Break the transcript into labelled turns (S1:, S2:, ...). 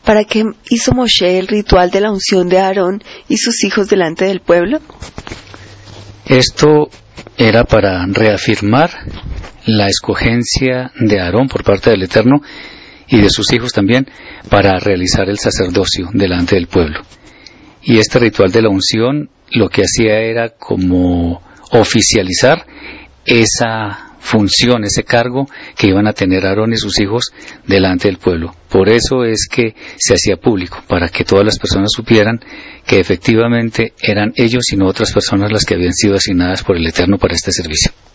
S1: ¿Para qué hizo Moshe el ritual de la unción de Aarón y sus hijos delante del pueblo?
S2: Esto era para reafirmar la escogencia de Aarón por parte del Eterno y de sus hijos también para realizar el sacerdocio delante del pueblo. Y este ritual de la unción lo que hacía era como oficializar esa función, ese cargo que iban a tener Aarón y sus hijos delante del pueblo. Por eso es que se hacía público, para que todas las personas supieran que efectivamente eran ellos y no otras personas las que habían sido asignadas por el Eterno para este servicio.